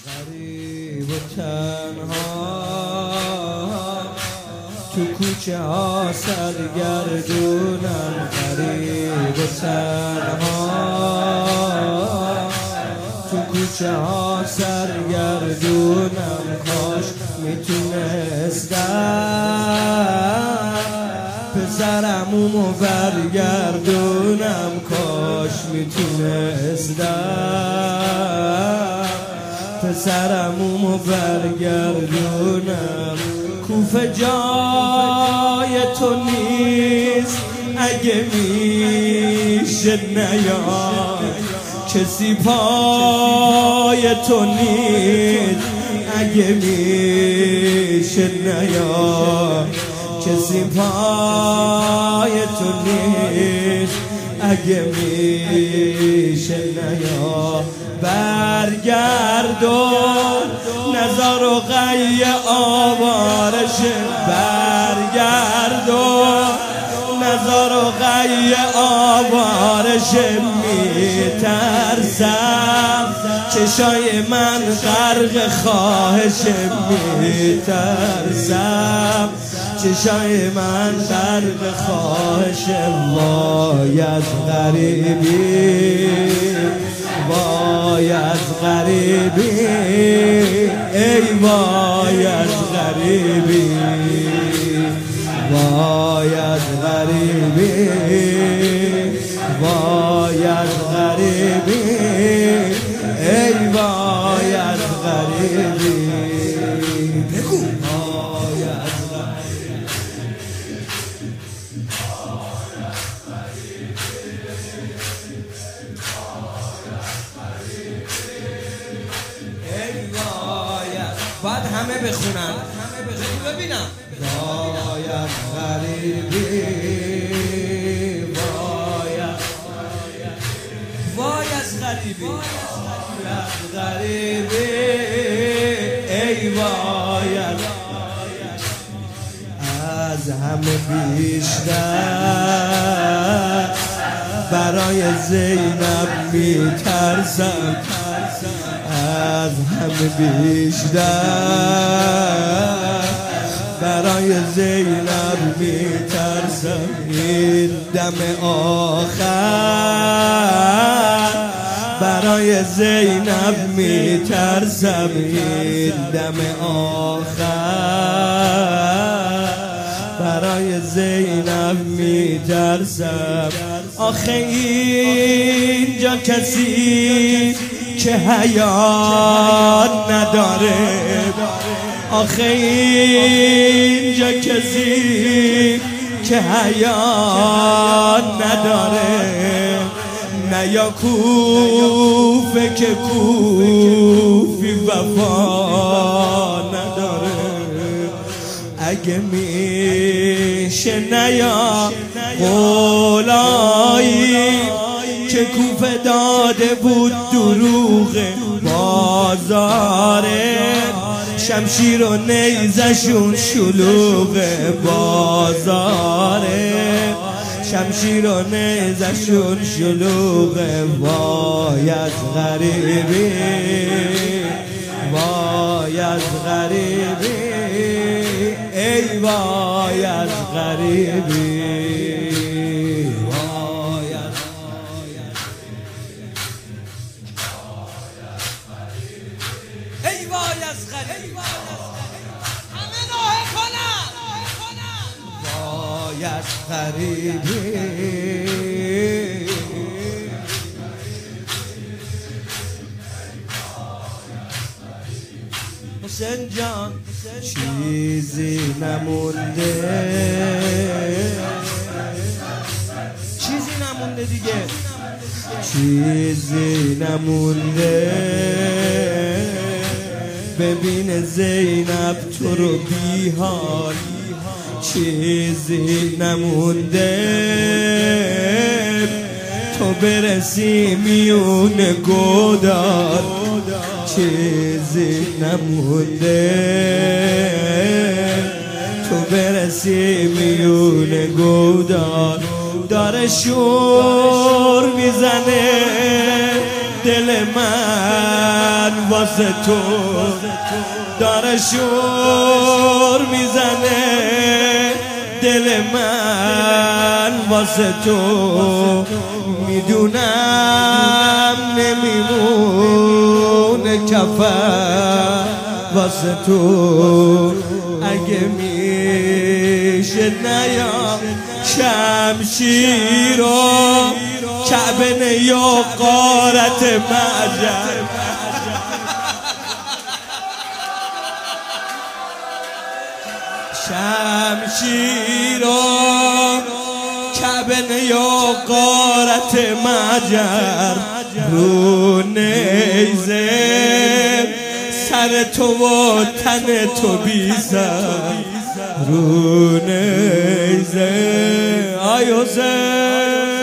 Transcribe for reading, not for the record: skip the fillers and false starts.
غریب و تنها تو کوچه ها سرگردونم، غریب و تنها تو کوچه ها سرگردونم. کاش میتونستم پسرمومو برگردونم، کاش میتونستم پسرمومو برگردونم. کوفه جای تو نیست، اگه میشه نیاد. کسی پای تو نیست، اگه میشه نیاد. کسی پای تو نیست، اگه میشه نیاد. برگردون نزار و غی آوارشه، برگردون نزار و غی آوارشه. میترسم چشای من غرق خواهشه، میترسم چشای من غرق خواهشه. وای از غریبی، وای از غریبی، ای وای از غریبی، وای از غریبی، وای از غریبی، ای وای از غریبی. بگو وای از باید همه بخونن، ببینم. وای از غریبی، وای از غریبی، وای از غریبی، ای وای از همه بیشتر برای زینب میترسم، از همه بیشتر برای زینب میترسم. این دم آخر برای زینب میترسم، این دم آخر برای زینب میترسم. آخه اینجا کسی که حیات نداره، آخه اینجا کسی که حیات نداره. نه یا کوفه که کوفی وفا نداره. اگه میشه نیا قولایی که کوفه داده بود دروغه بازاره. شمشیر و نیزشون شلوغه بازاره، شمشیر و نیزشون شلوغه. وای از غریبی، وای از غریبی، ای وای از غریبی. همه نوحه کنن، وای از غریبی. حسین جان چیزی نمونده، چیزی نمونده دیگه، چیزی نمونده. ببین زینب تو رو بیحال، چیزی نمونده. تو برسی میون گودال، چیزی نمونده. تو برسی میون گودال. داره شور میزنه دل من واسه تو داره شور میزنه دل من واسه تو میدونم نمیمونه کفن واسه تو اگه میشه نیا شمشیرو کعبه یا غارت معجر شمشیرو کعبه یا غارت معجر رو نیزه سر تو و تن تو بیزن رو نیزه آی حسین